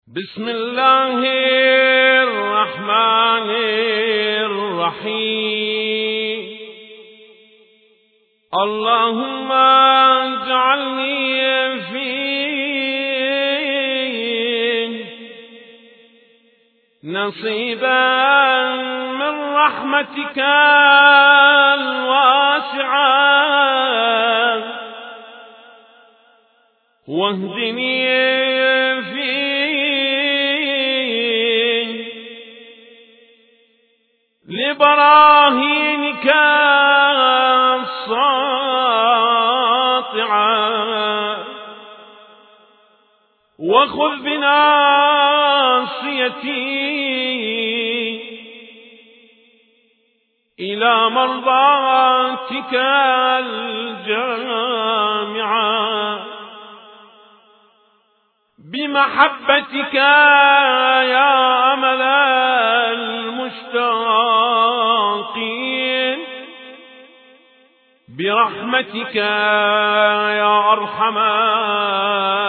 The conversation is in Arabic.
بسم الله الرحمن الرحيم. اللهم اجعلني فيه نصيبا من رحمتك الواسعة، واهدني فيه لبراهينك الساطعة، وخذ بناصيتي إلى مرضاتك الجامعة بمحبتك يا أمل المشتاقين، برحمتك يا أرحم